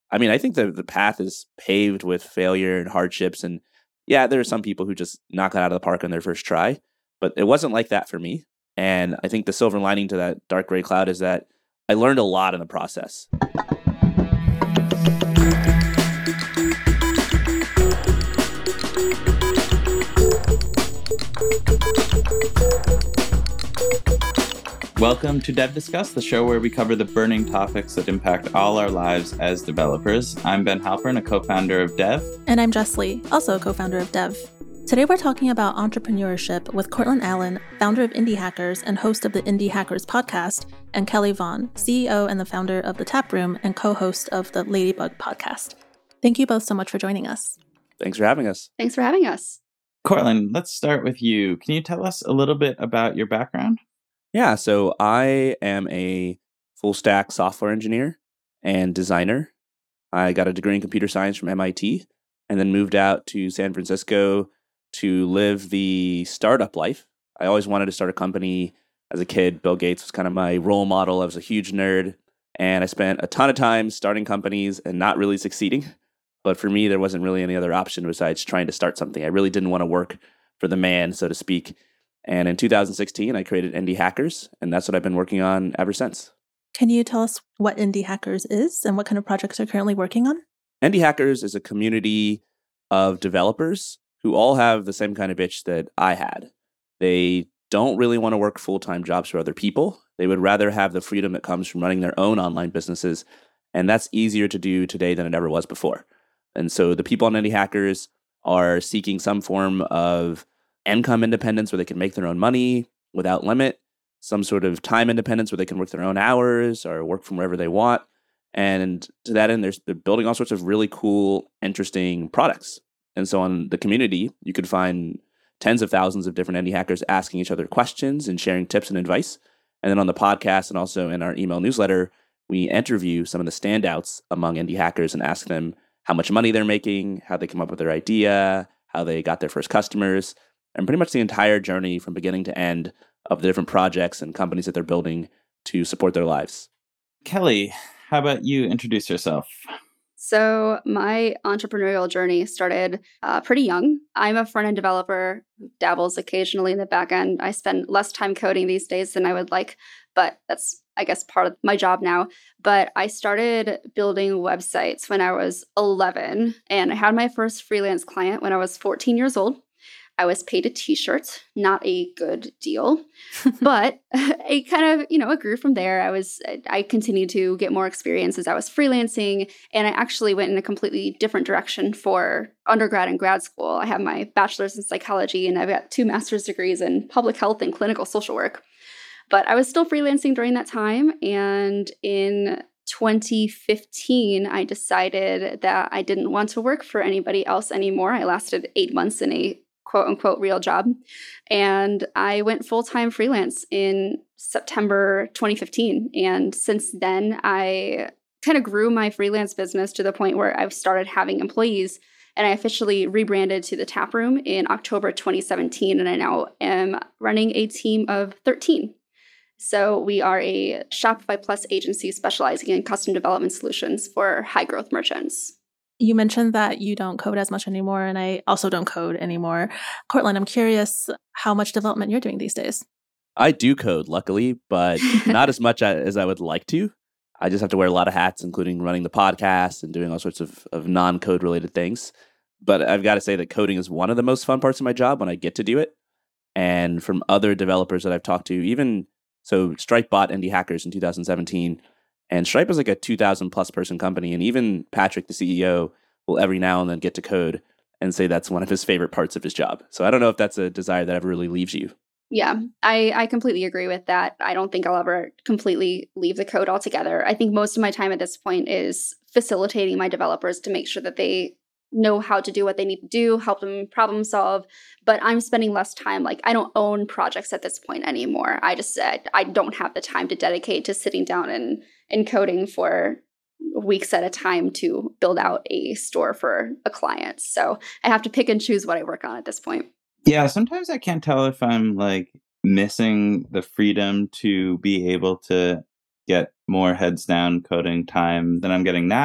I mean, I think the path is paved with failure and hardships. And yeah, there are some people who just knock it out of the park on their first try, but it wasn't like that for me. And I think the silver lining to that dark gray cloud is that I learned a lot in the process. Welcome to Dev Discuss, the show where we cover the burning topics that impact all our lives as developers. I'm Ben Halpern, a co-founder of Dev. And I'm Jess Lee, also a co-founder of Dev. Today we're talking about entrepreneurship with Courtland Allen, founder of Indie Hackers and host of the Indie Hackers podcast, and Kelly Vaughn, CEO and the founder of The Tap Room and co-host of the Ladybug podcast. Thank you both so much for joining us. Thanks for having us. Thanks for having us. Courtland, let's start with you. Can you tell us a little bit about your background? Yeah, so I am a full stack software engineer and designer. I got a degree in computer science from MIT and then moved out to San Francisco to live the startup life. I always wanted to start a company as a kid. Bill Gates was kind of my role model. I was a huge nerd, and I spent a ton of time starting companies and not really succeeding. But for me, there wasn't really any other option besides trying to start something. I really didn't want to work for the man, so to speak. And in 2016, I created Indie Hackers, and that's what I've been working on ever since. Can you tell us what Indie Hackers is and what kind of projects you're currently working on? Indie Hackers is a community of developers who all have the same kind of itch that I had. They don't really want to work full-time jobs for other people. They would rather have the freedom that comes from running their own online businesses, and that's easier to do today than it ever was before. And so the people on Indie Hackers are seeking some form of income independence where they can make their own money without limit, some sort of time independence where they can work their own hours or work from wherever they want. And to that end, they're building all sorts of really cool, interesting products. And so on the community, you could find tens of thousands of different indie hackers asking each other questions and sharing tips and advice. And then on the podcast and also in our email newsletter, we interview some of the standouts among indie hackers and ask them how much money they're making, how they come up with their idea, how they got their first customers, and pretty much the entire journey from beginning to end of the different projects and companies that they're building to support their lives. Kelly, how about you introduce yourself? So my entrepreneurial journey started pretty young. I'm a front-end developer who dabbles occasionally in the back end. I spend less time coding these days than I would like, but that's, I guess, part of my job now. But I started building websites when I was 11, and I had my first freelance client when I was 14 years old. I was paid a t-shirt, not a good deal, but it kind of, it grew from there. I continued to get more experience as I was freelancing, and I actually went in a completely different direction for undergrad and grad school. I have my bachelor's in psychology, and I've got 2 master's degrees in public health and clinical social work. But I was still freelancing during that time, and in 2015, I decided that I didn't want to work for anybody else anymore. I lasted 8 months in a quote-unquote real job. And I went full-time freelance in September 2015. And since then, I kind of grew my freelance business to the point where I've started having employees. And I officially rebranded to The Tap Room in October 2017. And I now am running a team of 13. So we are a Shopify Plus agency specializing in custom development solutions for high-growth merchants. You mentioned that you don't code as much anymore, and I also don't code anymore. Courtland, I'm curious how much development you're doing these days. I do code, luckily, but not as much as I would like to. I just have to wear a lot of hats, including running the podcast and doing all sorts of non-code related things. But I've got to say that coding is one of the most fun parts of my job when I get to do it. And from other developers that I've talked to, so Stripe bought Indie Hackers in 2017. And Stripe is like a 2,000 plus person company. And even Patrick, the CEO, will every now and then get to code and say that's one of his favorite parts of his job. So I don't know if that's a desire that ever really leaves you. Yeah, I completely agree with that. I don't think I'll ever completely leave the code altogether. I think most of my time at this point is facilitating my developers to make sure that they know how to do what they need to do, help them problem solve. But I'm spending less time. I don't own projects at this point anymore. I just said I don't have the time to dedicate to sitting down and coding for weeks at a time to build out a store for a client. So I have to pick and choose what I work on at this point. Yeah, sometimes I can't tell if I'm missing the freedom to be able to get more heads down coding time than I'm getting now,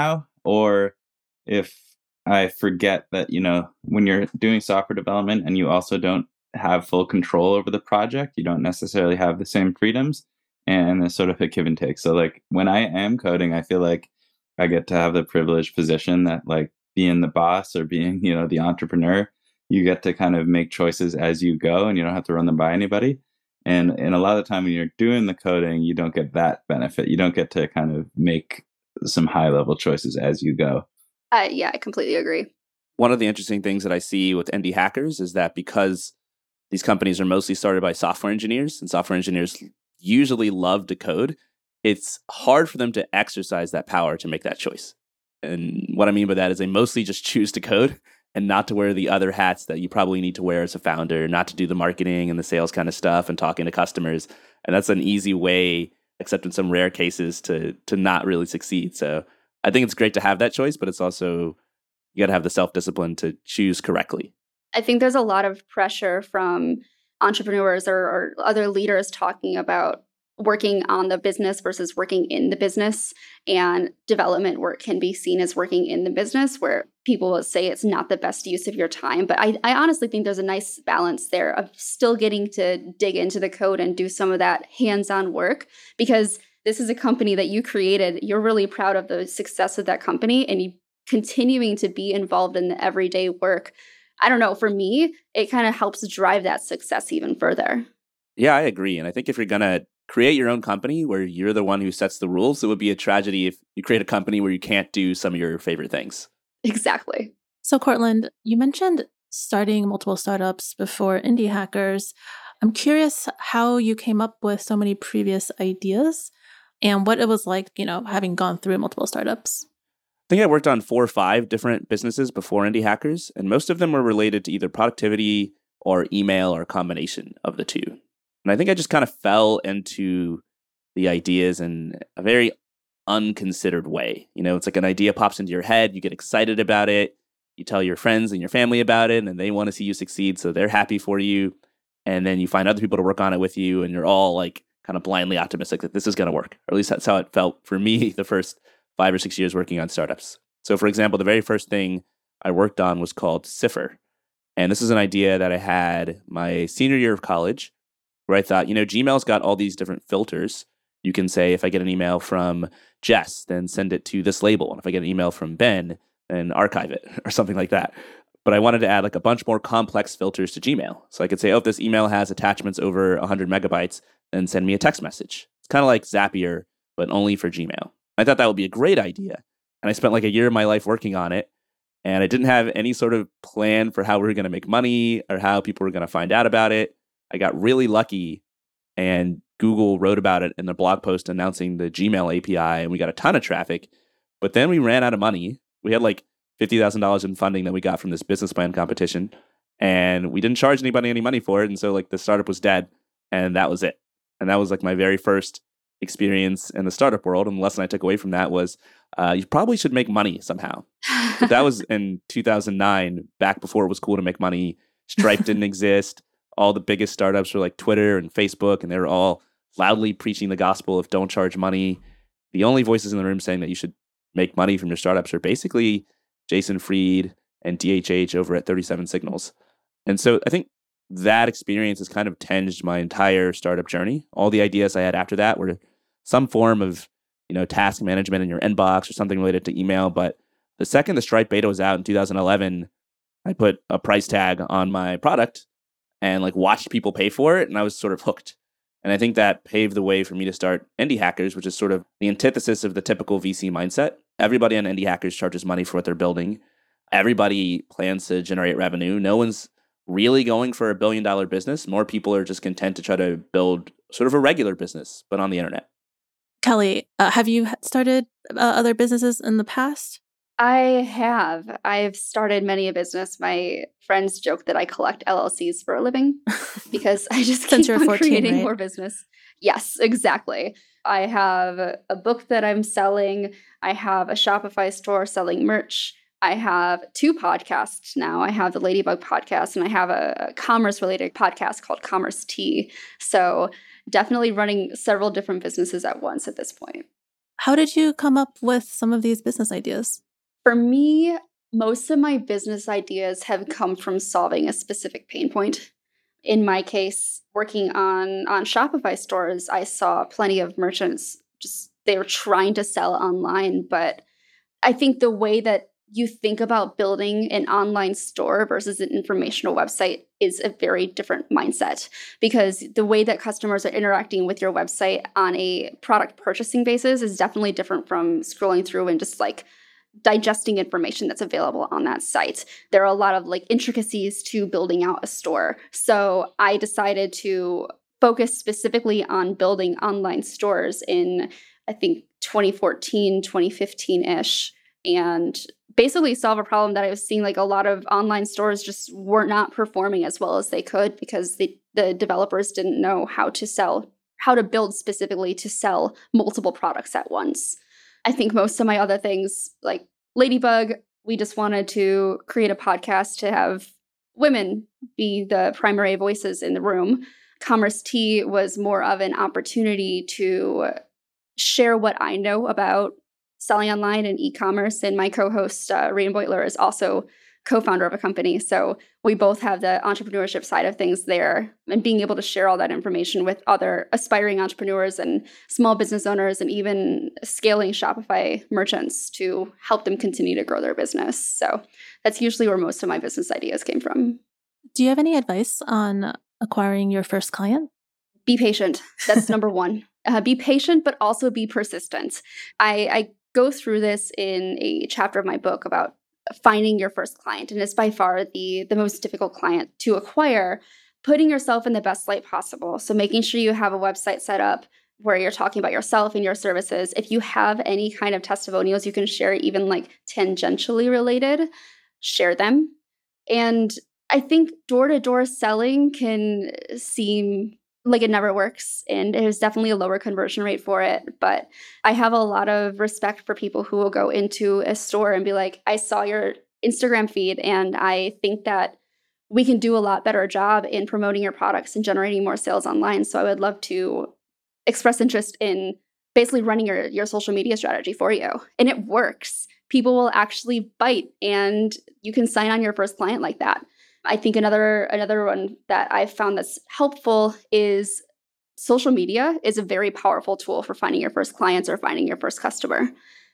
or if I forget that, when you're doing software development and you also don't have full control over the project, you don't necessarily have the same freedoms, and there's sort of a give and take. So like when I am coding, I feel like I get to have the privileged position that like being the boss or being, the entrepreneur, you get to kind of make choices as you go and you don't have to run them by anybody. And a lot of the time when you're doing the coding, you don't get that benefit. You don't get to kind of make some high level choices as you go. Yeah, I completely agree. One of the interesting things that I see with indie hackers is that because these companies are mostly started by software engineers, and software engineers usually love to code, it's hard for them to exercise that power to make that choice. And what I mean by that is they mostly just choose to code and not to wear the other hats that you probably need to wear as a founder, not to do the marketing and the sales kind of stuff and talking to customers. And that's an easy way, except in some rare cases, to not really succeed. So I think it's great to have that choice, but it's also, you got to have the self-discipline to choose correctly. I think there's a lot of pressure from entrepreneurs or other leaders talking about working on the business versus working in the business. And development work can be seen as working in the business, where people will say it's not the best use of your time. But I honestly think there's a nice balance there of still getting to dig into the code and do some of that hands-on work, because this is a company that you created. You're really proud of the success of that company, and you continuing to be involved in the everyday work. I don't know, for me, it kind of helps drive that success even further. Yeah, I agree. And I think if you're going to create your own company where you're the one who sets the rules, it would be a tragedy if you create a company where you can't do some of your favorite things. Exactly. So Courtland, you mentioned starting multiple startups before Indie Hackers. I'm curious how you came up with so many previous ideas and what it was like, having gone through multiple startups. I think I worked on 4 or 5 different businesses before Indie Hackers, and most of them were related to either productivity or email or a combination of the two. And I think I just kind of fell into the ideas in a very unconsidered way. It's like an idea pops into your head, you get excited about it, you tell your friends and your family about it, and they want to see you succeed, so they're happy for you. And then you find other people to work on it with you, and you're all like kind of blindly optimistic that this is going to work. Or at least that's how it felt for me the first 5 or 6 years working on startups. So for example, the very first thing I worked on was called Cipher. And this is an idea that I had my senior year of college, where I thought, Gmail's got all these different filters. You can say, if I get an email from Jess, then send it to this label. And if I get an email from Ben, then archive it or something like that. But I wanted to add like a bunch more complex filters to Gmail. So I could say, if this email has attachments over 100 megabytes, then send me a text message. It's kind of like Zapier, but only for Gmail. I thought that would be a great idea. And I spent like a year of my life working on it. And I didn't have any sort of plan for how we were going to make money or how people were going to find out about it. I got really lucky, and Google wrote about it in a blog post announcing the Gmail API, and we got a ton of traffic. But then we ran out of money. We had like $50,000 in funding that we got from this business plan competition, and we didn't charge anybody any money for it. And so like the startup was dead, and that was it. And that was like my very first experience in the startup world. And the lesson I took away from that was you probably should make money somehow. But that was in 2009, back before it was cool to make money. Stripe didn't exist. All the biggest startups were like Twitter and Facebook, and they were all loudly preaching the gospel of don't charge money. The only voices in the room saying that you should make money from your startups are basically Jason Fried and DHH over at 37 Signals. And so I think that experience has kind of tinged my entire startup journey. All the ideas I had after that were some form of, task management in your inbox or something related to email. But the second the Stripe beta was out in 2011, I put a price tag on my product and like watched people pay for it, and I was sort of hooked. And I think that paved the way for me to start Indie Hackers, which is sort of the antithesis of the typical VC mindset. Everybody on Indie Hackers charges money for what they're building. Everybody plans to generate revenue. No one's really going for $1 billion business. More people are just content to try to build sort of a regular business, but on the internet. Kelly, have you started other businesses in the past? I have. I've started many a business. My friends joke that I collect LLCs for a living because I just keep on 14, creating right? more business. Yes, exactly. I have a book that I'm selling. I have a Shopify store selling merch. I have 2 podcasts now. I have the Ladybug podcast, and I have a commerce-related podcast called Commerce Tea. So definitely running several different businesses at once at this point. How did you come up with some of these business ideas? For me, most of my business ideas have come from solving a specific pain point. In my case, working on Shopify stores, I saw plenty of merchants they were trying to sell online, but I think the way that you think about building an online store versus an informational website is a very different mindset, because the way that customers are interacting with your website on a product purchasing basis is definitely different from scrolling through and just like digesting information that's available on that site. There are a lot of like intricacies to building out a store. So I decided to focus specifically on building online stores in, I think, 2014, 2015-ish, and basically solve a problem that I was seeing like a lot of online stores just were not performing as well as they could, because the developers didn't know how to build specifically to sell multiple products at once. I think most of my other things, like Ladybug, we just wanted to create a podcast to have women be the primary voices in the room. Commerce Tea was more of an opportunity to share what I know about selling online and e-commerce. And my co-host, Rain Beutler, is also co-founder of a company. So we both have the entrepreneurship side of things there, and being able to share all that information with other aspiring entrepreneurs and small business owners, and even scaling Shopify merchants to help them continue to grow their business. So that's usually where most of my business ideas came from. Do you have any advice on acquiring your first client? Be patient. That's number one. Be patient, but also be persistent. I go through this in a chapter of my book about finding your first client, and it's by far the most difficult client to acquire. Putting yourself in the best light possible. So making sure you have a website set up where you're talking about yourself and your services. If you have any kind of testimonials you can share, even like tangentially related, share them. And I think door-to-door selling can seem like it never works, and there's definitely a lower conversion rate for it. But I have a lot of respect for people who will go into a store and be like, I saw your Instagram feed, and I think that we can do a lot better job in promoting your products and generating more sales online. So I would love to express interest in basically running your social media strategy for you. And it works. People will actually bite, and you can sign on your first client like that. I think another one that I've found that's helpful is social media is a very powerful tool for finding your first clients or finding your first customer.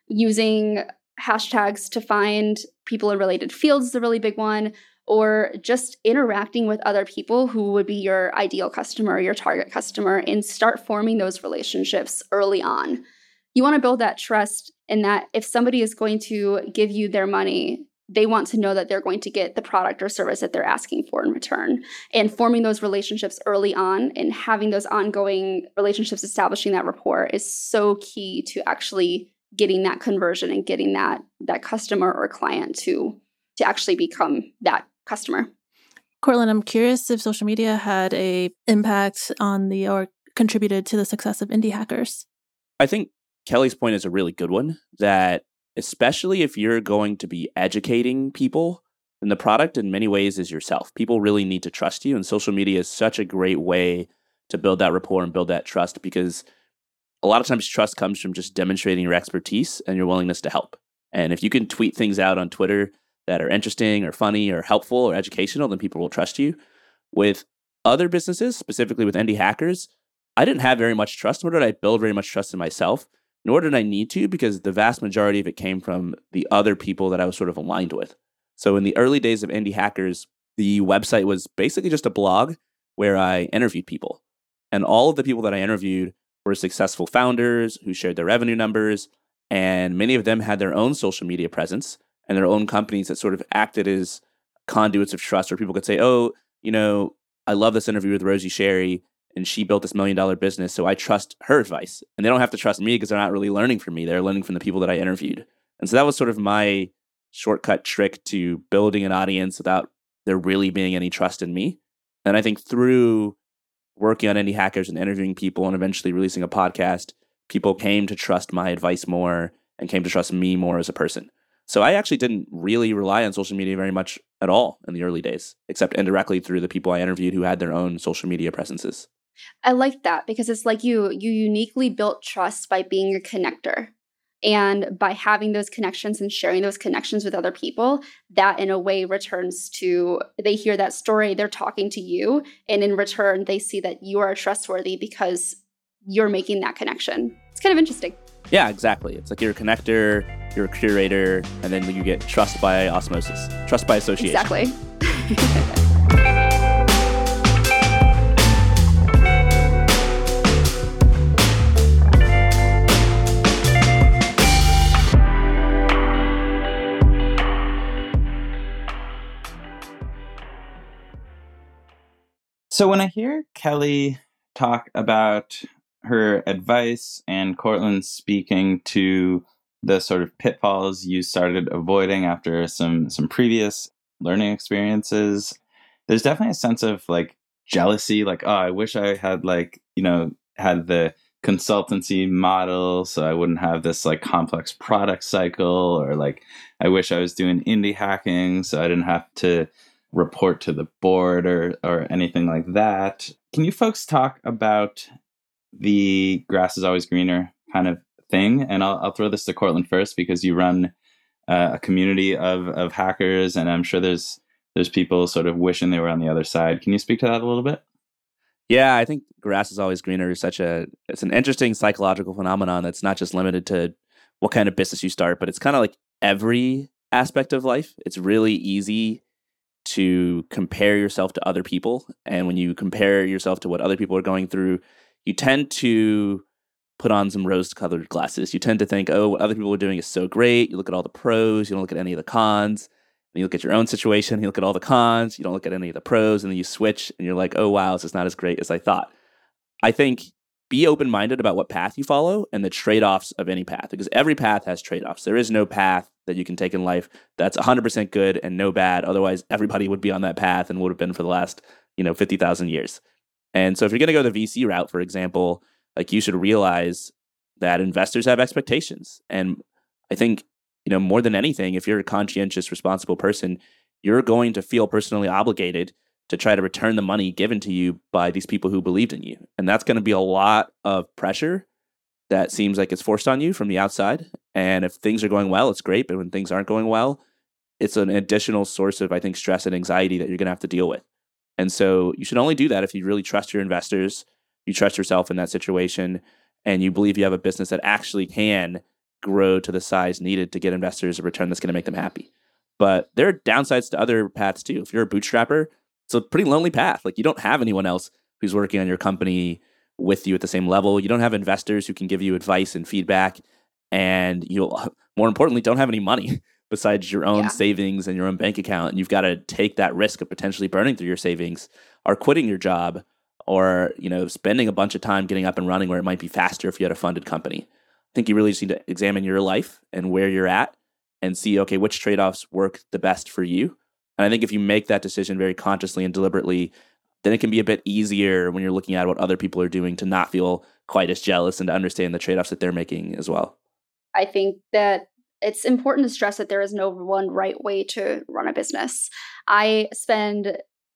Using hashtags to find people in related fields is a really big one, or just interacting with other people who would be your ideal customer, your target customer, and start forming those relationships early on. You want to build that trust, in that if somebody is going to give you their money, they want to know that they're going to get the product or service that they're asking for in return. And forming those relationships early on and having those ongoing relationships, establishing that rapport, is so key to actually getting that conversion and getting that customer or client to actually become that customer. Courtland, I'm curious if social media had a impact on or contributed to the success of Indie Hackers. I think Kelly's point is a really good one, that especially if you're going to be educating people, then the product in many ways is yourself. People really need to trust you, and social media is such a great way to build that rapport and build that trust, because a lot of times trust comes from just demonstrating your expertise and your willingness to help. And if you can tweet things out on Twitter that are interesting or funny or helpful or educational, then people will trust you. With other businesses, specifically with Indie Hackers, I didn't have very much trust, nor did I build very much trust in myself. Nor did I need to, because the vast majority of it came from the other people that I was sort of aligned with. So in the early days of Indie Hackers, the website was basically just a blog where I interviewed people. And all of the people that I interviewed were successful founders who shared their revenue numbers, and many of them had their own social media presence and their own companies that sort of acted as conduits of trust, where people could say, oh, I love this interview with Rosie Sherry, and she built this $1 million business, so I trust her advice. And they don't have to trust me because they're not really learning from me. They're learning from the people that I interviewed. And so that was sort of my shortcut trick to building an audience without there really being any trust in me. And I think through working on Indie Hackers and interviewing people and eventually releasing a podcast, people came to trust my advice more and came to trust me more as a person. So I actually didn't really rely on social media very much at all in the early days, except indirectly through the people I interviewed who had their own social media presences. I like that, because it's like you uniquely built trust by being a connector. And by having those connections and sharing those connections with other people, that in a way returns to, they hear that story, they're talking to you. And in return, they see that you are trustworthy because you're making that connection. It's kind of interesting. Yeah, exactly. It's like you're a connector, you're a curator, and then you get trust by osmosis, trust by association. Exactly. So when I hear Kelly talk about her advice and Courtland speaking to the sort of pitfalls you started avoiding after some previous learning experiences, there's definitely a sense of like jealousy, like, oh, I wish I had had the consultancy model so I wouldn't have this like complex product cycle, or like I wish I was doing indie hacking so I didn't have to report to the board or anything like that. Can you folks talk about the grass is always greener kind of thing? And I'll throw this to Courtland first, because you run a community of hackers, and I'm sure there's people sort of wishing they were on the other side. Can you speak to that a little bit? Yeah, I think grass is always greener is it's an interesting psychological phenomenon that's not just limited to what kind of business you start, but it's kind of like every aspect of life. It's really easy to compare yourself to other people. And when you compare yourself to what other people are going through, you tend to put on some rose-colored glasses. You tend to think, oh, what other people are doing is so great. You look at all the pros, you don't look at any of the cons. And you look at your own situation, you look at all the cons, you don't look at any of the pros, and then you switch and you're like, oh, wow, this is not as great as I thought. I think be open-minded about what path you follow and the trade-offs of any path, because every path has trade-offs. There is no path that you can take in life that's 100% good and no bad. Otherwise, everybody would be on that path and would have been for the last, 50,000 years. And so if you're going to go the VC route, for example, like you should realize that investors have expectations. And I think, more than anything, if you're a conscientious, responsible person, you're going to feel personally obligated to try to return the money given to you by these people who believed in you. And that's going to be a lot of pressure that seems like it's forced on you from the outside. And if things are going well, it's great. But when things aren't going well, it's an additional source of, I think, stress and anxiety that you're going to have to deal with. And so you should only do that if you really trust your investors, you trust yourself in that situation, and you believe you have a business that actually can grow to the size needed to get investors a return that's going to make them happy. But there are downsides to other paths too. If you're a bootstrapper, it's a pretty lonely path. Like, you don't have anyone else who's working on your company with you at the same level. You don't have investors who can give you advice and feedback. And you'll, more importantly, don't have any money besides your own savings and your own bank account. And you've got to take that risk of potentially burning through your savings or quitting your job or, spending a bunch of time getting up and running where it might be faster if you had a funded company. I think you really just need to examine your life and where you're at and see, okay, which trade-offs work the best for you. And I think if you make that decision very consciously and deliberately, then it can be a bit easier when you're looking at what other people are doing to not feel quite as jealous and to understand the trade-offs that they're making as well. I think that it's important to stress that there is no one right way to run a business. I spend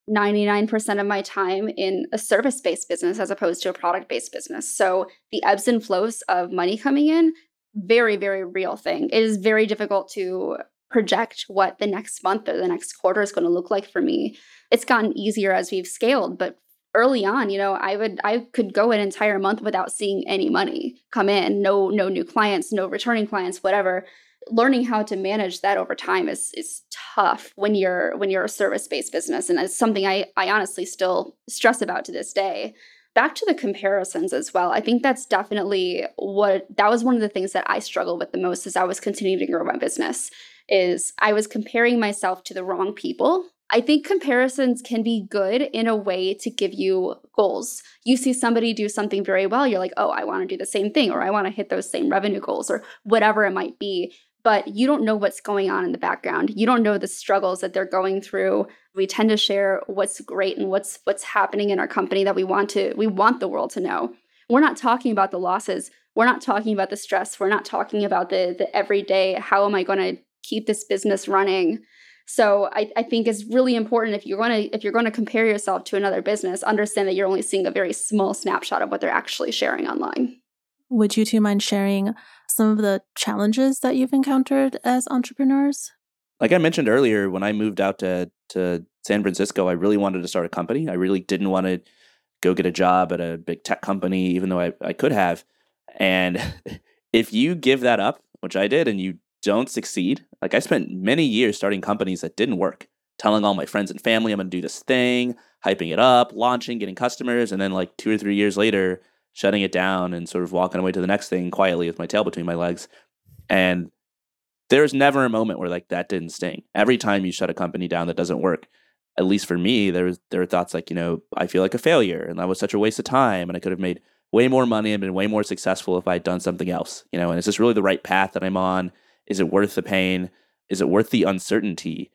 99% of my time in a service-based business as opposed to a product-based business. So the ebbs and flows of money coming in, very, very real thing. It is very difficult to project what the next month or the next quarter is going to look like for me. It's gotten easier as we've scaled, but early on, I could go an entire month without seeing any money come in, no new clients, no returning clients, whatever. Learning how to manage that over time is tough when you're a service-based business, and it's something I honestly still stress about to this day. Back to the comparisons as well. I think that's definitely that was one of the things that I struggled with the most as I was continuing to grow my business, is I was comparing myself to the wrong people. I think comparisons can be good in a way to give you goals. You see somebody do something very well, you're like, oh, I want to do the same thing, or I want to hit those same revenue goals, or whatever it might be. But you don't know what's going on in the background. You don't know the struggles that they're going through. We tend to share what's great and what's happening in our company that we want the world to know. We're not talking about the losses. We're not talking about the stress. We're not talking about the everyday, how am I going to keep this business running? So I think it's really important if you're going to compare yourself to another business, understand that you're only seeing a very small snapshot of what they're actually sharing online. Would you two mind sharing some of the challenges that you've encountered as entrepreneurs? Like I mentioned earlier, when I moved out to San Francisco, I really wanted to start a company. I really didn't want to go get a job at a big tech company, even though I could have. And if you give that up, which I did, and you don't succeed, like I spent many years starting companies that didn't work, telling all my friends and family I'm going to do this thing, hyping it up, launching, getting customers, and then like 2 or 3 years later, shutting it down and sort of walking away to the next thing quietly with my tail between my legs. And there's never a moment where like that didn't sting. Every time you shut a company down that doesn't work, at least for me, there were thoughts like, I feel like a failure and that was such a waste of time and I could have made way more money and been way more successful if I'd done something else, and is this really the right path that I'm on? Is it worth the pain? Is it worth the uncertainty?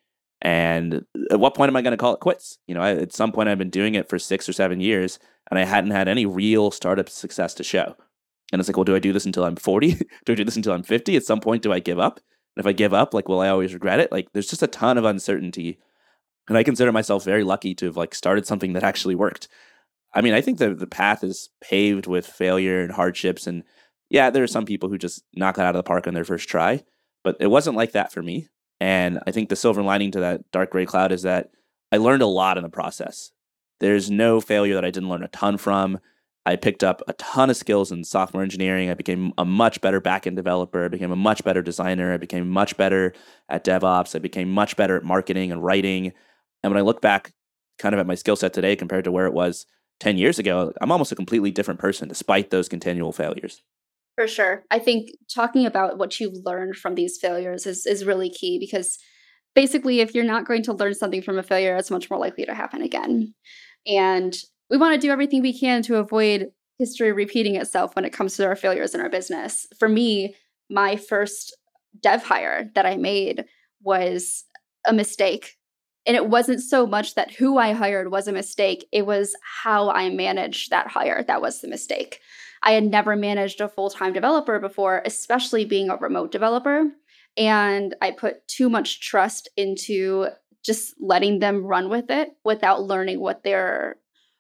And at what point am I going to call it quits? At some point I've been doing it for 6 or 7 years and I hadn't had any real startup success to show. And it's like, well, do I do this until I'm 40? Do I do this until I'm 50? At some point, do I give up? And if I give up, like, will I always regret it? Like, there's just a ton of uncertainty. And I consider myself very lucky to have like started something that actually worked. I mean, I think the path is paved with failure and hardships. And yeah, there are some people who just knock it out of the park on their first try, but it wasn't like that for me. And I think the silver lining to that dark gray cloud is that I learned a lot in the process. There's no failure that I didn't learn a ton from. I picked up a ton of skills in software engineering. I became a much better backend developer. I became a much better designer. I became much better at DevOps. I became much better at marketing and writing. And when I look back kind of at my skill set today compared to where it was 10 years ago, I'm almost a completely different person despite those continual failures. For sure. I think talking about what you've learned from these failures is really key because basically if you're not going to learn something from a failure, it's much more likely to happen again. And we want to do everything we can to avoid history repeating itself when it comes to our failures in our business. For me, my first dev hire that I made was a mistake. And it wasn't so much that who I hired was a mistake. It was how I managed that hire that was the mistake. I had never managed a full-time developer before, especially being a remote developer. And I put too much trust into just letting them run with it without learning what their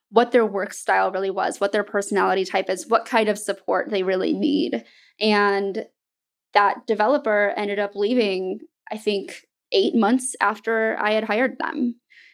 work style really was, what their personality type is, what kind of support they really need. And that developer ended up leaving, I think, 8 months after I had hired them.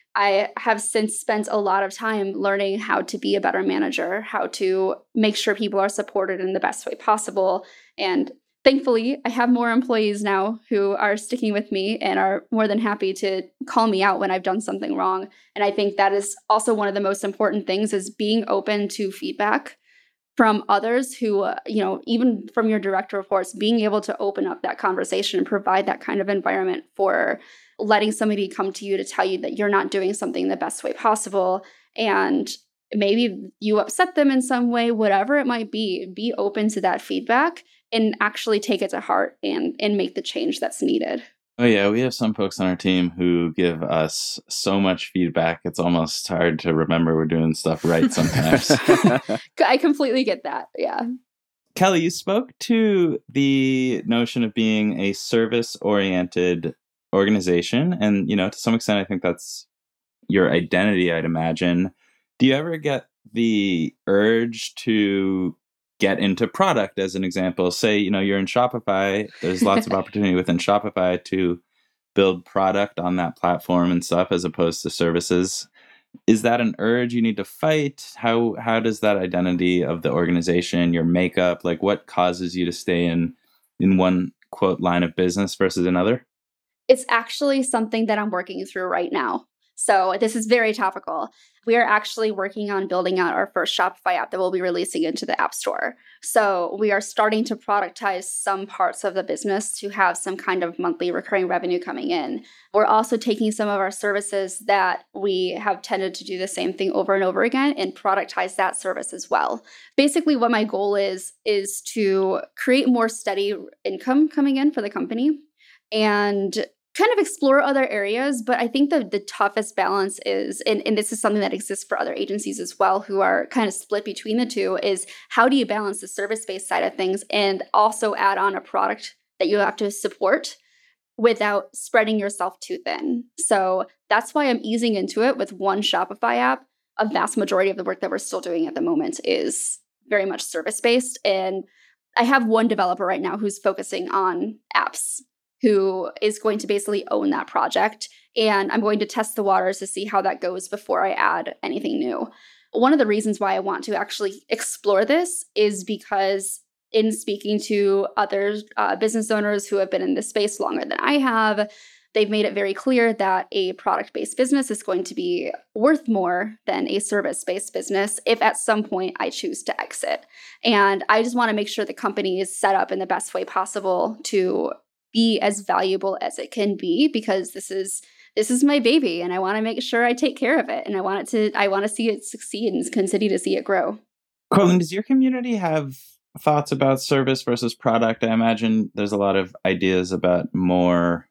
I have since spent a lot of time learning how to be a better manager, how to make sure people are supported in the best way possible. And thankfully, I have more employees now who are sticking with me and are more than happy to call me out when I've done something wrong. And I think that is also one of the most important things is being open to feedback from others who, even from your direct reports, being able to open up that conversation and provide that kind of environment for letting somebody come to you to tell you that you're not doing something the best way possible. And maybe you upset them in some way, whatever it might be open to that feedback and actually take it to heart and make the change that's needed. Oh yeah, we have some folks on our team who give us so much feedback. It's almost hard to remember we're doing stuff right sometimes. I completely get that. Yeah. Kelly, you spoke to the notion of being a service-oriented organization. And, to some extent, I think that's your identity, I'd imagine. Do you ever get the urge to get into product, as an example? Say, you're in Shopify. There's lots of opportunity within Shopify to build product on that platform and stuff as opposed to services. Is that an urge you need to fight? How does that identity of the organization, your makeup, like what causes you to stay in one quote line of business versus another? It's actually something that I'm working through right now. So this is very topical. We are actually working on building out our first Shopify app that we'll be releasing into the App Store. So we are starting to productize some parts of the business to have some kind of monthly recurring revenue coming in. We're also taking some of our services that we have tended to do the same thing over and over again and productize that service as well. Basically, what my goal is to create more steady income coming in for the company and kind of explore other areas. But I think the toughest balance is, and this is something that exists for other agencies as well, who are kind of split between the two, is how do you balance the service-based side of things and also add on a product that you have to support without spreading yourself too thin. So that's why I'm easing into it with one Shopify app. A vast majority of the work that we're still doing at the moment is very much service-based. And I have one developer right now who's focusing on apps, who is going to basically own that project. And I'm going to test the waters to see how that goes before I add anything new. One of the reasons why I want to actually explore this is because in speaking to other business owners who have been in this space longer than I have, they've made it very clear that a product-based business is going to be worth more than a service-based business if at some point I choose to exit. And I just want to make sure the company is set up in the best way possible to be as valuable as it can be, because this is my baby and I want to make sure I take care of it. And I want to see it succeed and continue to see it grow. Courtland, does your community have thoughts about service versus product? I imagine there's a lot of ideas about more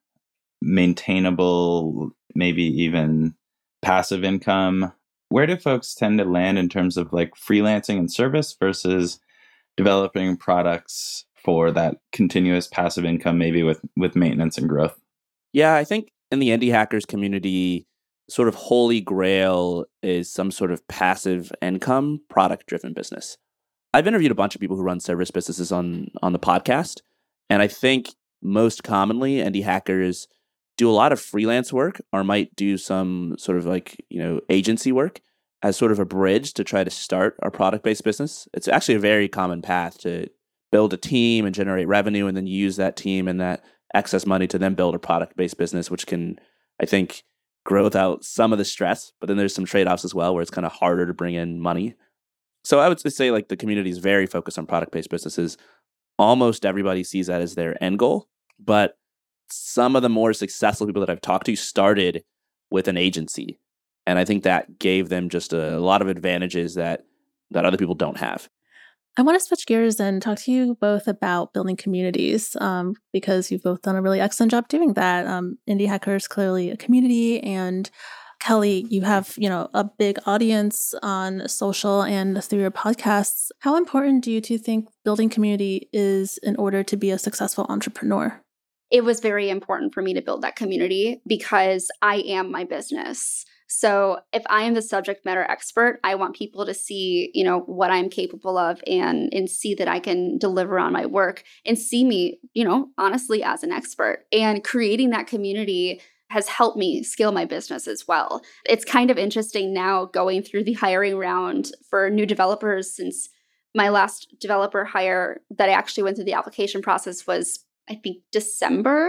maintainable, maybe even passive income. Where do folks tend to land in terms of like freelancing and service versus developing products for that continuous passive income, maybe with maintenance and growth? Yeah, I think in the indie hackers community, sort of holy grail is some sort of passive income, product-driven business. I've interviewed a bunch of people who run service businesses on the podcast, and I think most commonly indie hackers do a lot of freelance work or might do some sort of like, agency work as sort of a bridge to try to start a product-based business. It's actually a very common path to build a team and generate revenue and then use that team and that excess money to then build a product-based business, which can, I think, grow without some of the stress. But then there's some trade-offs as well where it's kind of harder to bring in money. So I would say like the community is very focused on product-based businesses. Almost everybody sees that as their end goal, but some of the more successful people that I've talked to started with an agency. And I think that gave them just a lot of advantages that other people don't have. I want to switch gears and talk to you both about building communities, because you've both done a really excellent job doing that. Indie Hackers, clearly a community, and Kelly, you have, a big audience on social and through your podcasts. How important do you two think building community is in order to be a successful entrepreneur? It was very important for me to build that community because I am my business. So if I am the subject matter expert, I want people to see, what I'm capable of and see that I can deliver on my work and see me, honestly as an expert. And creating that community has helped me scale my business as well. It's kind of interesting now going through the hiring round for new developers, since my last developer hire that I actually went through the application process was, I think, December.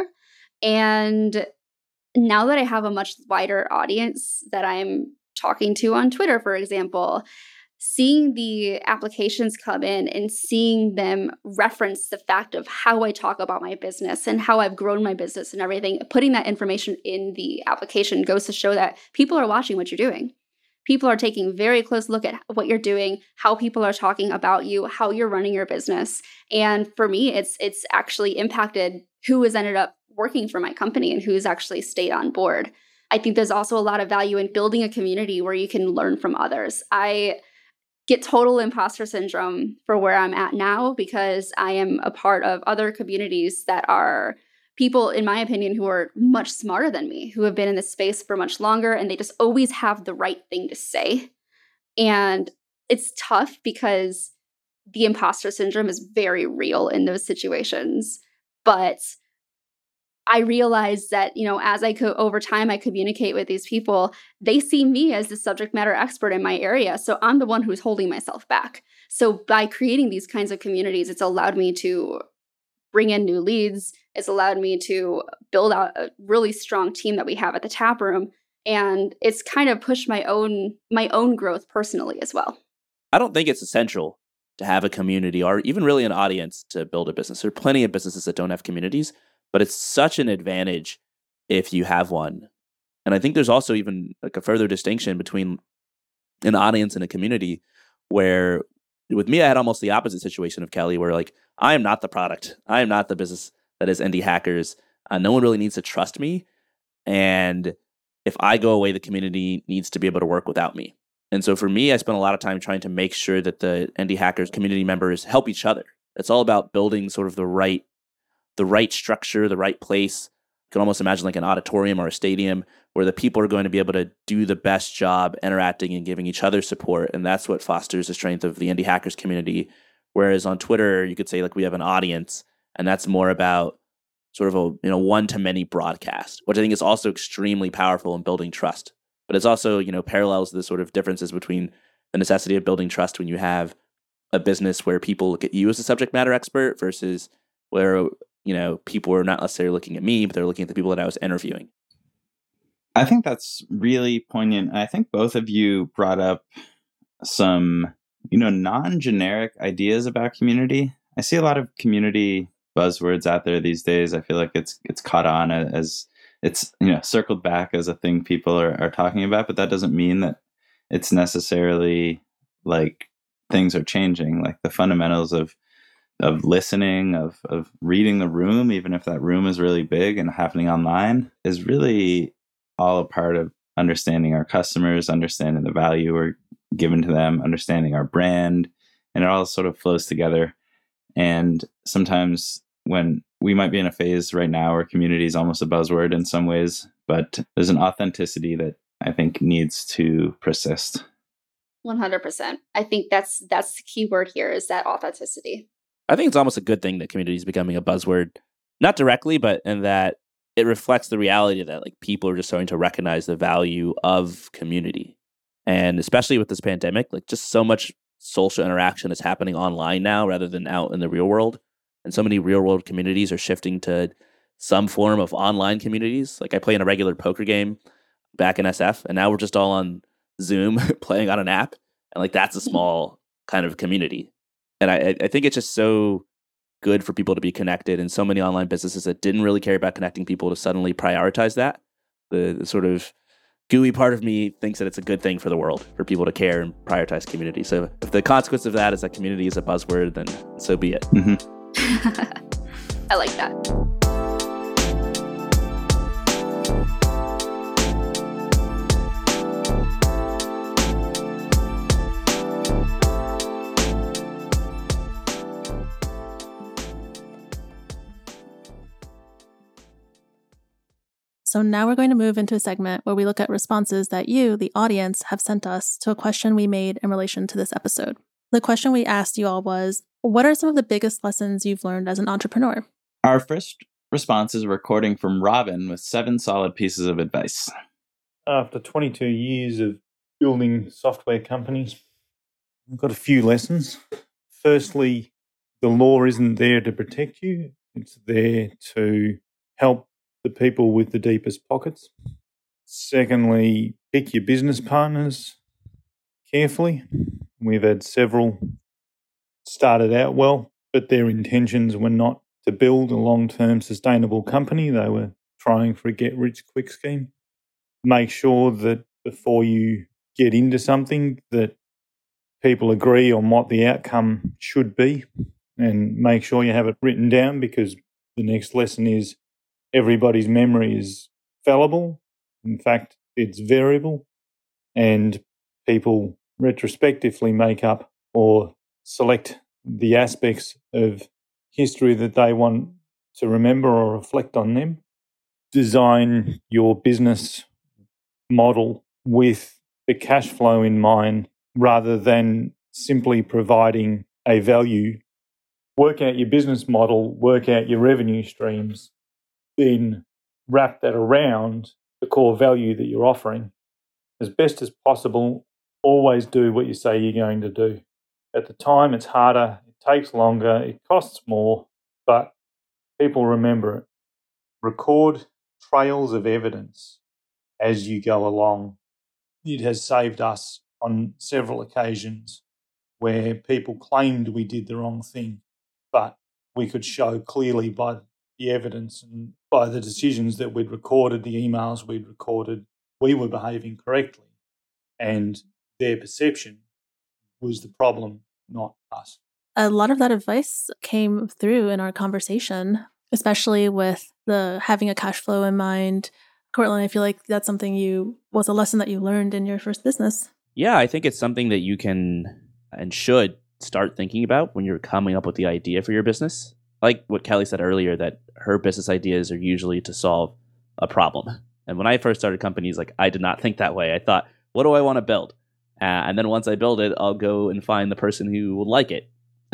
And now that I have a much wider audience that I'm talking to on Twitter, for example, seeing the applications come in and seeing them reference the fact of how I talk about my business and how I've grown my business and everything, putting that information in the application goes to show that people are watching what you're doing. People are taking a very close look at what you're doing, how people are talking about you, how you're running your business. And for me, it's actually impacted who has ended up working for my company and who's actually stayed on board. I think there's also a lot of value in building a community where you can learn from others. I get total imposter syndrome for where I'm at now because I am a part of other communities that are people, in my opinion, who are much smarter than me, who have been in this space for much longer, and they just always have the right thing to say. And it's tough because the imposter syndrome is very real in those situations. But I realize that, as over time, I communicate with these people, they see me as the subject matter expert in my area. So I'm the one who's holding myself back. So by creating these kinds of communities, it's allowed me to bring in new leads. It's allowed me to build out a really strong team that we have at the tap room. And it's kind of pushed my own growth personally as well. I don't think it's essential to have a community or even really an audience to build a business. There are plenty of businesses that don't have communities, but it's such an advantage if you have one. And I think there's also even like a further distinction between an audience and a community where with me, I had almost the opposite situation of Kelly, where like, I am not the product. I am not the business that is Indie Hackers. No one really needs to trust me. And if I go away, the community needs to be able to work without me. And so for me, I spent a lot of time trying to make sure that the Indie Hackers community members help each other. It's all about building sort of the right structure, the right place. You can almost imagine like an auditorium or a stadium where the people are going to be able to do the best job interacting and giving each other support. And that's what fosters the strength of the Indie Hackers community Whereas on Twitter, you could say like we have an audience, and that's more about sort of a one-to-many broadcast, which I think is also extremely powerful in building trust. But it's also parallels the sort of differences between the necessity of building trust when you have a business where people look at you as a subject matter expert versus where people are not necessarily looking at me, but they're looking at the people that I was interviewing. I think that's really poignant. I think both of you brought up some, non-generic ideas about community. I see a lot of community buzzwords out there these days. I feel like it's caught on as it's, circled back as a thing people are talking about, but that doesn't mean that it's necessarily like things are changing. Like the fundamentals of listening, of reading the room, even if that room is really big and happening online, is really all a part of understanding our customers, understanding the value we're given to them, understanding our brand, and it all sort of flows together. And sometimes when we might be in a phase right now where community is almost a buzzword in some ways, but there's an authenticity that I think needs to persist. 100%. I think that's the key word here, is that authenticity. I think it's almost a good thing that community is becoming a buzzword, not directly, but in that it reflects the reality that like people are just starting to recognize the value of community. And especially with this pandemic, like just so much social interaction is happening online now rather than out in the real world. And so many real world communities are shifting to some form of online communities. Like I play in a regular poker game back in SF, and now we're just all on Zoom playing on an app. And like that's a small kind of community. And I think it's just so good for people to be connected, and so many online businesses that didn't really care about connecting people to suddenly prioritize that. The sort of gooey part of me thinks that it's a good thing for the world for people to care and prioritize community. So if the consequence of that is that community is a buzzword, then so be it. Mm-hmm. I like that. So now we're going to move into a segment where we look at responses that you, the audience, have sent us to a question we made in relation to this episode. The question we asked you all was, what are some of the biggest lessons you've learned as an entrepreneur? Our first response is a recording from Robin with 7 solid pieces of advice. After 22 years of building software companies, I've got a few lessons. Firstly, the law isn't there to protect you. It's there to help the people with the deepest pockets. Secondly, pick your business partners carefully. We've had several started out well, but their intentions were not to build a long-term sustainable company. They were trying for a get-rich-quick scheme. Make sure that before you get into something that people agree on what the outcome should be, and make sure you have it written down, because the next lesson is everybody's memory is fallible. In fact, it's variable, and people retrospectively make up or select the aspects of history that they want to remember or reflect on them. Design your business model with the cash flow in mind rather than simply providing a value. Work out your business model, work out your revenue streams, then wrap that around the core value that you're offering. As best as possible, always do what you say you're going to do. At the time, it's harder, it takes longer, it costs more, but people remember it. Record trails of evidence as you go along. It has saved us on several occasions where people claimed we did the wrong thing, but we could show clearly by the evidence and by the decisions that we'd recorded, the emails we'd recorded, we were behaving correctly. And their perception was the problem, not us. A lot of that advice came through in our conversation, especially with the having a cash flow in mind. Courtland, I feel like that's something was a lesson that you learned in your first business. Yeah, I think it's something that you can and should start thinking about when you're coming up with the idea for your business. Like what Kelly said earlier, that her business ideas are usually to solve a problem. And when I first started companies, like I did not think that way. I thought, what do I want to build? And then once I build it, I'll go and find the person who will like it.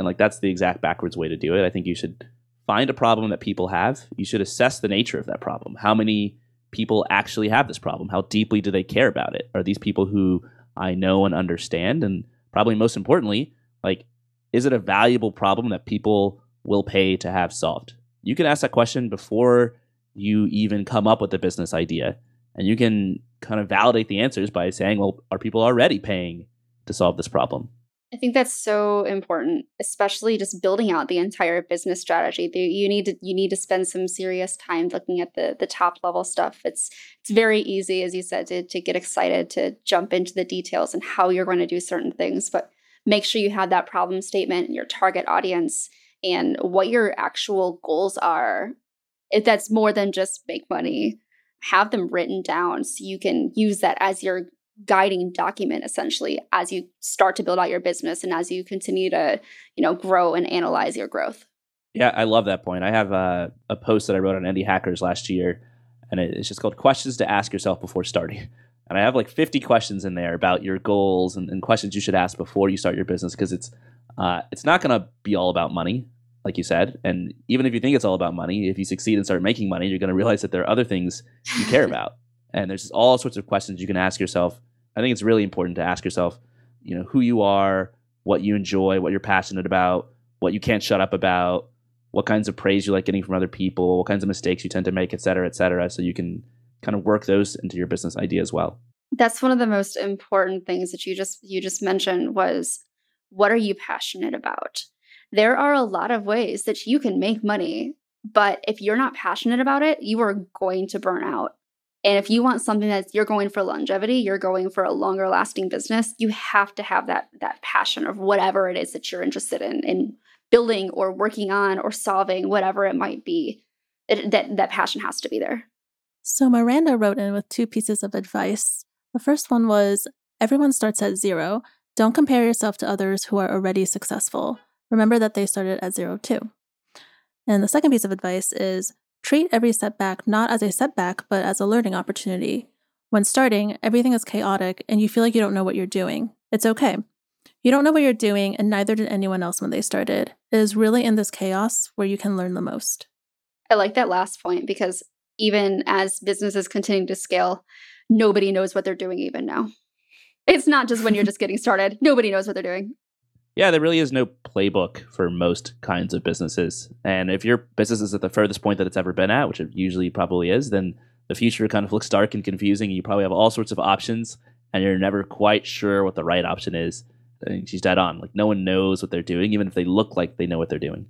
And like that's the exact backwards way to do it. I think you should find a problem that people have. You should assess the nature of that problem. How many people actually have this problem? How deeply do they care about it? Are these people who I know and understand? And probably most importantly, like, is it a valuable problem that people will pay to have solved? You can ask that question before you even come up with a business idea. And you can kind of validate the answers by saying, well, are people already paying to solve this problem? I think that's so important, especially just building out the entire business strategy. You need to spend some serious time looking at the top level stuff. It's very easy, as you said, to get excited to jump into the details and how you're going to do certain things, but make sure you have that problem statement, your target audience, and what your actual goals are. If that's more than just make money, have them written down so you can use that as your guiding document, essentially, as you start to build out your business and as you continue to, grow and analyze your growth. Yeah, I love that point. I have a post that I wrote on Indie Hackers last year, and it's just called Questions to Ask Yourself Before Starting. And I have like 50 questions in there about your goals and questions you should ask before you start your business, because it's not going to be all about money, like you said. And even if you think it's all about money, if you succeed and start making money, you're going to realize that there are other things you care about. And there's all sorts of questions you can ask yourself. I think it's really important to ask yourself, who you are, what you enjoy, what you're passionate about, what you can't shut up about, what kinds of praise you like getting from other people, what kinds of mistakes you tend to make, et cetera, so you can kind of work those into your business idea as well. That's one of the most important things that you just mentioned was, what are you passionate about? There are a lot of ways that you can make money, but if you're not passionate about it, you are going to burn out. And if you want something that you're going for longevity, you're going for a longer lasting business, you have to have that passion of whatever it is that you're interested in building or working on or solving, whatever it might be. That passion has to be there. So Miranda wrote in with 2 pieces of advice. The first one was, everyone starts at 0. Don't compare yourself to others who are already successful. Remember that they started at 0 too. And the second piece of advice is, treat every setback not as a setback, but as a learning opportunity. When starting, everything is chaotic and you feel like you don't know what you're doing. It's okay. You don't know what you're doing, and neither did anyone else when they started. It is really in this chaos where you can learn the most. I like that last point, because even as businesses continue to scale, nobody knows what they're doing even now. It's not just when you're just getting started. Nobody knows what they're doing. Yeah, there really is no playbook for most kinds of businesses. And if your business is at the furthest point that it's ever been at, which it usually probably is, then the future kind of looks dark and confusing. And you probably have all sorts of options, and you're never quite sure what the right option is. I think she's dead on. Like, no one knows what they're doing, even if they look like they know what they're doing.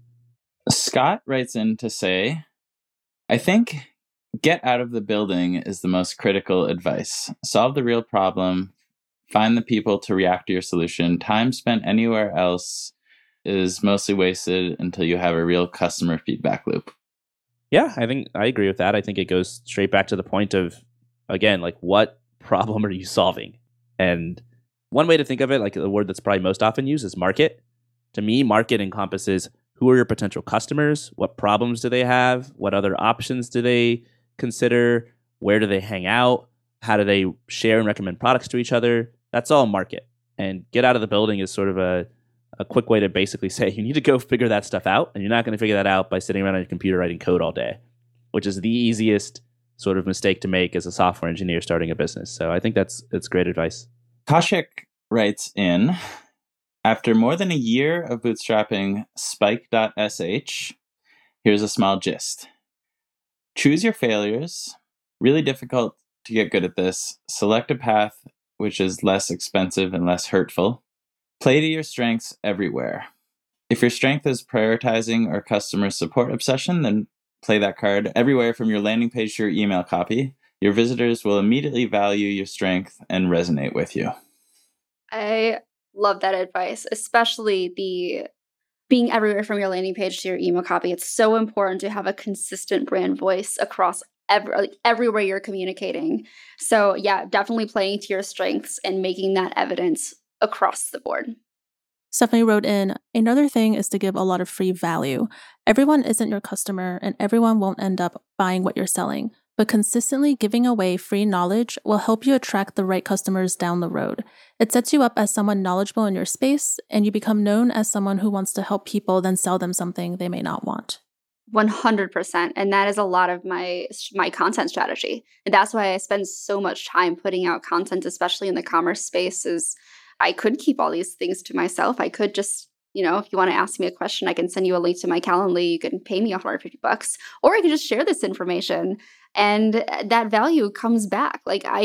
Scott writes in to say, I think get out of the building is the most critical advice. Solve the real problem. Find the people to react to your solution. Time spent anywhere else is mostly wasted until you have a real customer feedback loop. Yeah, I think I agree with that. I think it goes straight back to the point of, again, like, what problem are you solving? And one way to think of it, like the word that's probably most often used, is market. To me, market encompasses who are your potential customers, what problems do they have, what other options do they consider, where do they hang out, how do they share and recommend products to each other. That's all market. And get out of the building is sort of a quick way to basically say you need to go figure that stuff out. And you're not going to figure that out by sitting around on your computer writing code all day, which is the easiest sort of mistake to make as a software engineer starting a business. So I think that's great advice. Kaushik writes in, after more than a year of bootstrapping Spike.sh, here's a small gist. Choose your failures. Really difficult to get good at this. Select a path which is less expensive and less hurtful. Play to your strengths everywhere. If your strength is prioritizing or customer support obsession, then play that card everywhere from your landing page to your email copy. Your visitors will immediately value your strength and resonate with you. I love that advice, especially the being everywhere from your landing page to your email copy. It's so important to have a consistent brand voice across everywhere you're communicating. So yeah, definitely playing to your strengths and making that evidence across the board. Stephanie wrote in, another thing is to give a lot of free value. Everyone isn't your customer, and everyone won't end up buying what you're selling. but consistently giving away free knowledge will help you attract the right customers down the road. It sets you up as someone knowledgeable in your space, and you become known as someone who wants to help people then sell them something they may not want. 100%. And that is a lot of my content strategy. And that's why I spend so much time putting out content, especially in the commerce space, is I could keep all these things to myself. I could just, if you want to ask me a question, I can send you a link to my Calendly. You can pay me $150, or I could just share this information. And that value comes back.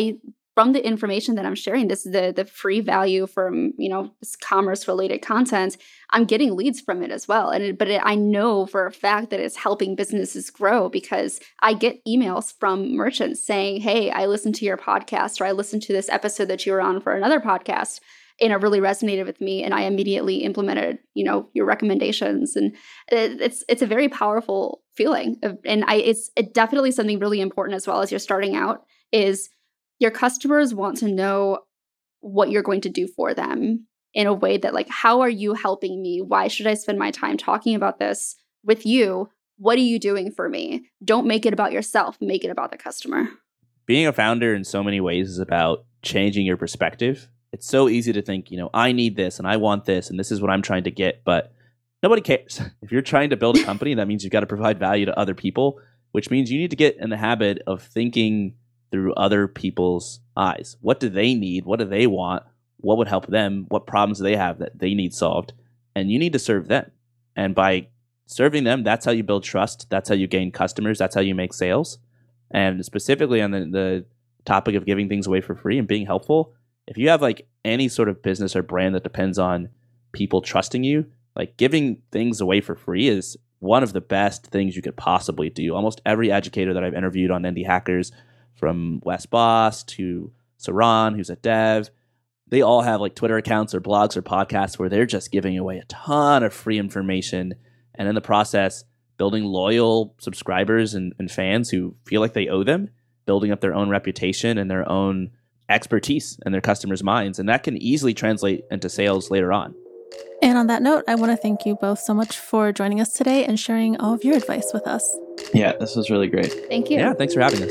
From the information that I'm sharing, this is the free value from, this commerce related content, I'm getting leads from it as well. But I know for a fact that it's helping businesses grow because I get emails from merchants saying, hey, I listened to your podcast, or I listened to this episode that you were on for another podcast, and it really resonated with me, and I immediately implemented, your recommendations. And it's a very powerful feeling. And it's definitely something really important as well as you're starting out is your customers want to know what you're going to do for them in a way that how are you helping me? Why should I spend my time talking about this with you? What are you doing for me? Don't make it about yourself. Make it about the customer. Being a founder in so many ways is about changing your perspective. It's so easy to think, I need this and I want this and this is what I'm trying to get, but nobody cares. If you're trying to build a company, that means you've got to provide value to other people, which means you need to get in the habit of thinking through other people's eyes. What do they need? What do they want? What would help them? What problems do they have that they need solved? And you need to serve them. And by serving them, that's how you build trust. That's how you gain customers. That's how you make sales. And specifically on the topic of giving things away for free and being helpful, if you have any sort of business or brand that depends on people trusting you, giving things away for free is one of the best things you could possibly do. Almost every educator that I've interviewed on Indie Hackers, from Wes Bos to Saran, who's a dev, they all have Twitter accounts or blogs or podcasts where they're just giving away a ton of free information, and in the process, building loyal subscribers and fans who feel like they owe them, building up their own reputation and their own expertise in their customers' minds. And that can easily translate into sales later on. And on that note, I want to thank you both so much for joining us today and sharing all of your advice with us. Yeah, this was really great. Thank you. Yeah, thanks for having us.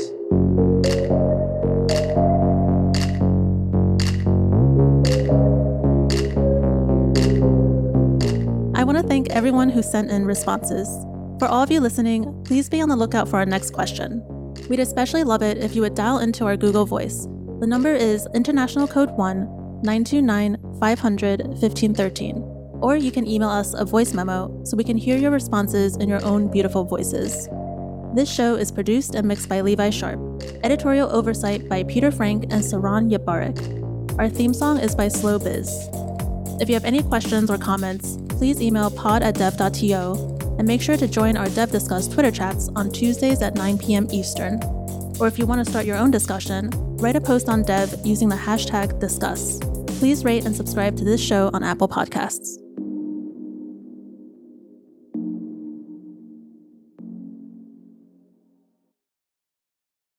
I want to thank everyone who sent in responses. For all of you listening, please be on the lookout for our next question. We'd especially love it if you would dial into our Google Voice. The number is international code 1-929-500-1513. Or you can email us a voice memo so we can hear your responses in your own beautiful voices. This show is produced and mixed by Levi Sharp. Editorial oversight by Peter Frank and Saran Yabarik. Our theme song is by Slow Biz. If you have any questions or comments, please email pod@dev.to and make sure to join our Dev Discuss Twitter chats on Tuesdays at 9 p.m. Eastern. Or if you want to start your own discussion, write a post on Dev using the hashtag Discuss. Please rate and subscribe to this show on Apple Podcasts.